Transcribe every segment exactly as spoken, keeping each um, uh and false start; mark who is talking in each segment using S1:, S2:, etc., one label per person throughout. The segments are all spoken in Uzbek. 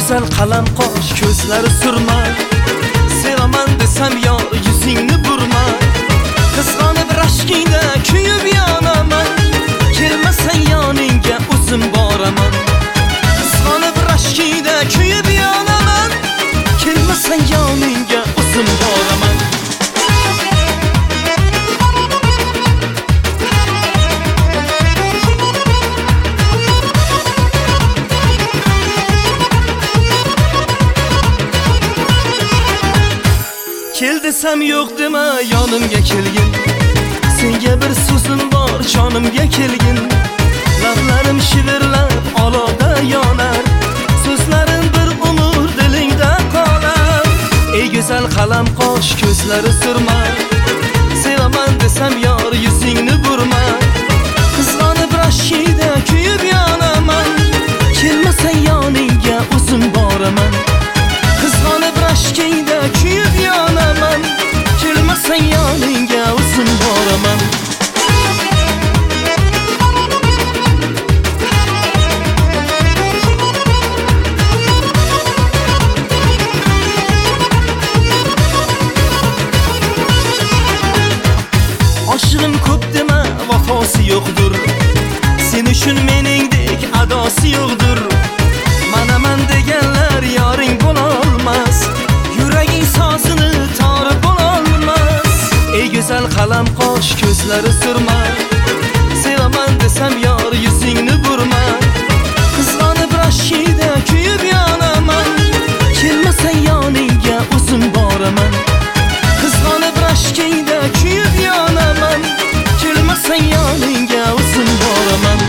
S1: güzel qalam qosh, ko'zlari surma. Sevaman desam yor, yuzingni burma. Qizg'onib rashkingda kuyib yonaman. Kelmasang yoningga o'zim boraman. Qizg'onib rashkingda kuyib yonaman. Kelmasang yoningga o'zim boraman. Kel desam yo'q dema, yonimga kelgin. Senga bir so'zim bor, jonimga kelgin. Lablarim shivirlab olovda yonar. So'zlarim bir umr dilingda qolar. Ey go'zal qalam qosh, ko'zlari surma. Sevaman desam yor, yuzingni burma. Qizg'onib rashkingda kuyib yonaman. Kelmasang yoningga o'zim boraman. Qizg'onib rashkingda kuyib yonaman. Kelmasang yoningga o'zim boraman. Oshig'im ko'p dema, vafosi yo'qdir. Sen uchun meningdek adosi yo'qdir. Manaman deganlar yoring bo'lolmas. Yuraging sozini torib bo'lolmas. Ey go'zal qalam qosh, ko'zlari surma. Sevaman desam yor, yuzingni burma. Qizg'onib rashkingda kuyib yonaman. Kelmasang yoningga o'zim boraman. Qizg'onib rashkingda kuyib yonaman. Kelmasang yoningga o'zim boraman.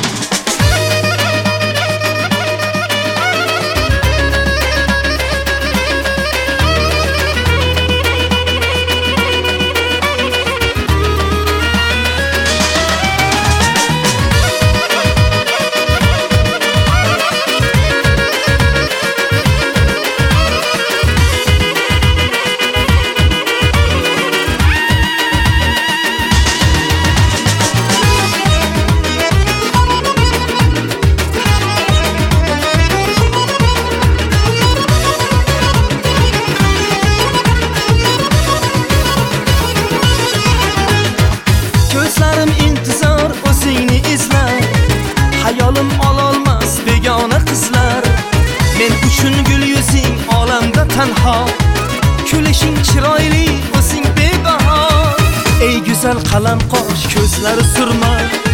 S1: Ko'zlarim intizor, o'zingni izlar. Hayolim ololmas begona qizlar. Men uchun gul yuzing olamda tanho. Kulishing chiroyli, o'zing bebaho. Ey go'zal qalam qosh, ko'zlari surma.